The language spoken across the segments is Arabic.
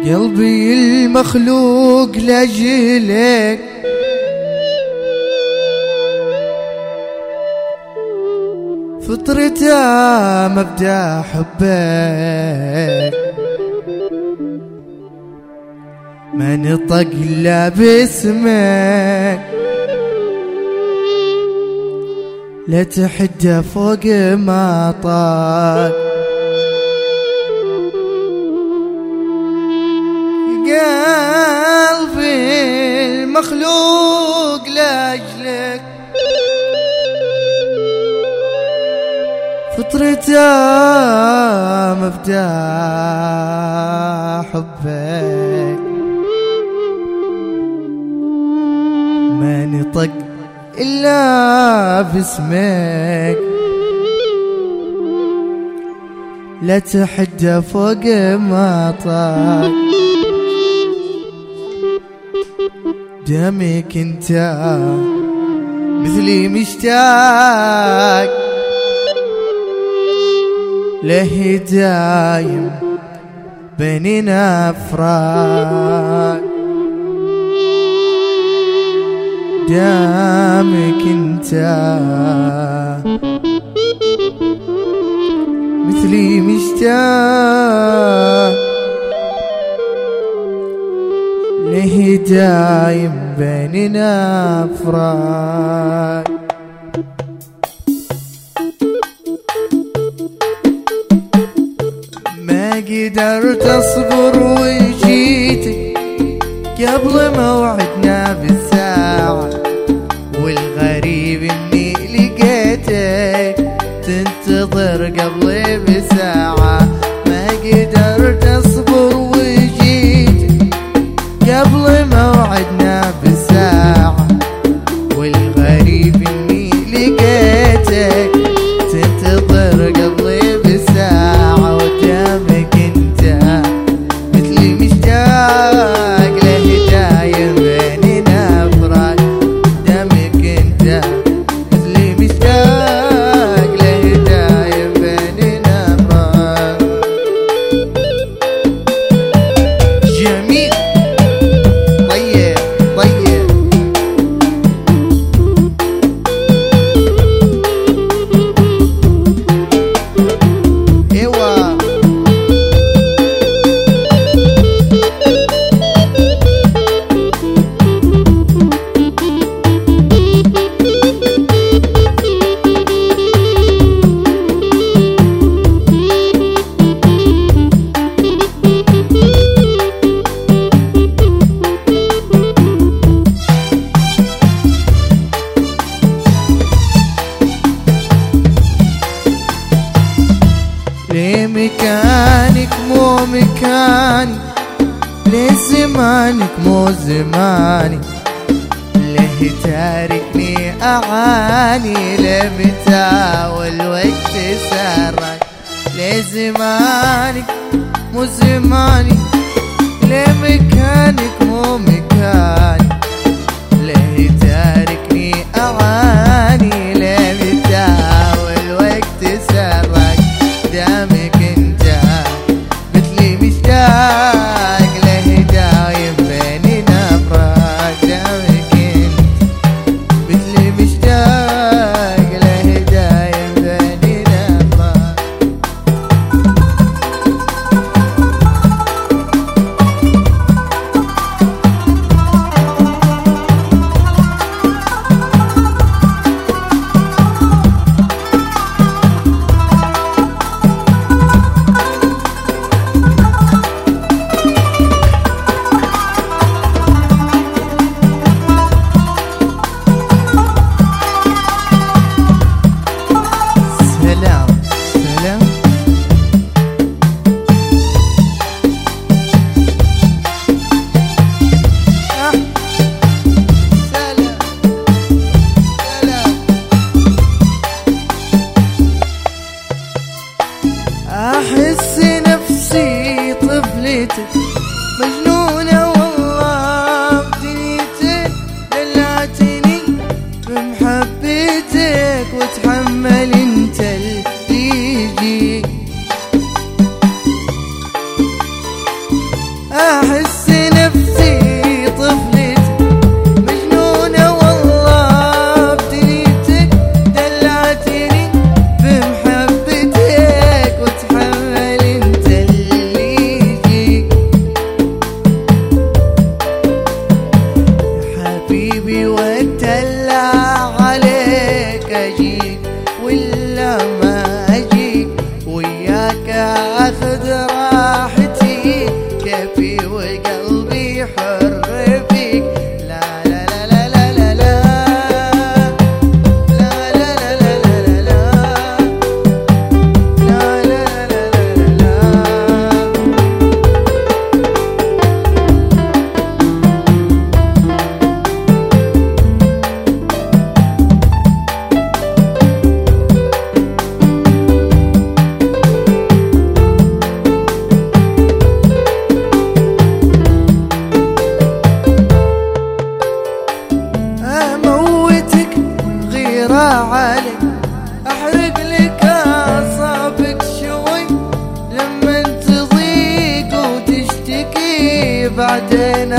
قلبي المخلوق لأجلك فطرته مبدأ حبك، ما نطق إلا باسمك، لا تحده فوق ما طاق. قلبي المخلوق لأجلك فطرته مبدأ حبك، ما نطق إلا باسمك، لا تحده فوق ما طاق. دمك انت مثلي مشتاق له دايم بيننا فراق. دمك انت مثلي مشتاق له دايم بيننا فراق. ما قدرت اصبر وجيتك قبل موعدنا بالساعة، والغريب اني لقيتك تنتظر قبلي بساعة. ما قدرت اصبر وجيتك قبل موعدنا بساعة، والغريب اني لقيتك تنتظر قبلي بساعة. ودامك انت مثلي مشتاق له دايم بيننا فراق. دامك انت مثلي مشتاق له دايم بيننا فراق. جميل طيب طيب ايوه ليه مكانك مو مكاني، ليه زمانك مو زماني، ليه تاركني أعاني، ليه متى والوقت سرك. ليه زمانك مو زماني، ليه مكانك مو مكاني، ليه تاركني أعاني، ليه متى والوقت سرك. دامك انت مثلي مشتاق له دايم بيننا فراق. دامك انت مثلي مشتاق له دايم بيننا فراق.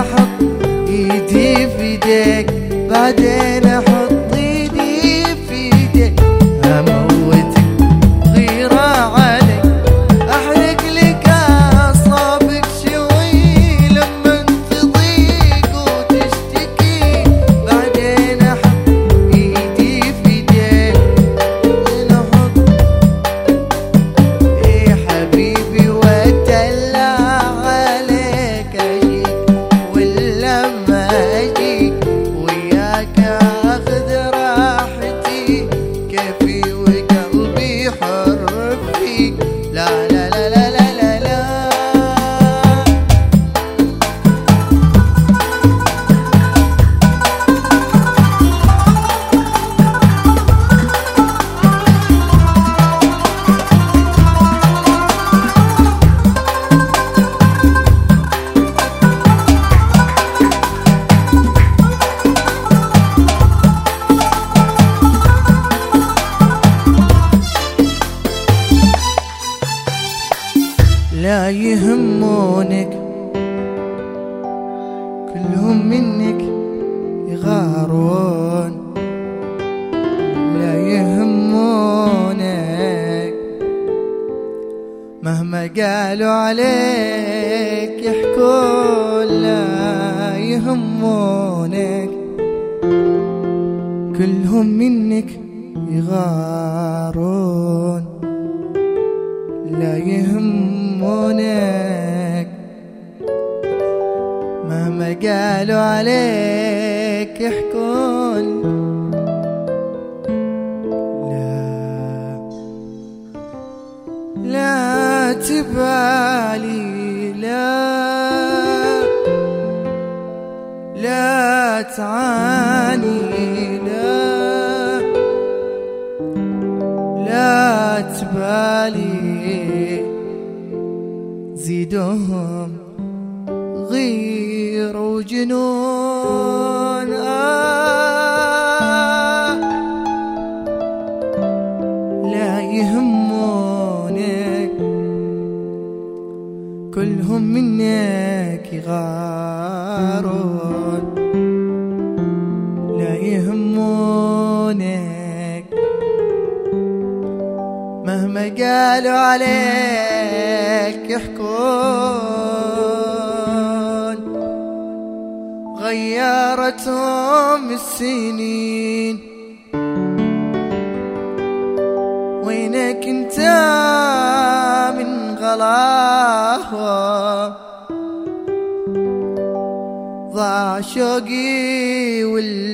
احط ايدي في ايديك، بعدين احط ايدي في ايديك، اموتك غيرة عليك، احرق لك اعصابك شوي لما تضيق وتشتكي، بعدين احط ايدي في ايديك، نحط ايه حبيبي واتدلع عليك، اجيك ولما اجيك وياك اخذ راحتي، كيفي وقلبي حر فيك، لا لا لا لا لا لا لا. لا يهمونك كلهم منك يغارون، لا يهمونك مهما قالوا عليك يحكون، لا يهمونك كلهم منك يغارون، لا يهمونك مهما قالوا عليك يحكون، لا تبالي، لا تعاني، لا تبالي، زيدهم غير وجنون، لا يهمونك كلهم منك يغارون، لا يهمونك مهما قالوا عليك يحكون، غيرتهم السنين، وينك انت من غلاهم، ضاع شوقي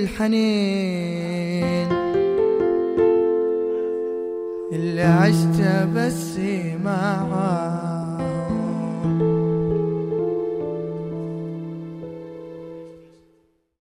والحنين اللي عشت بس معاك.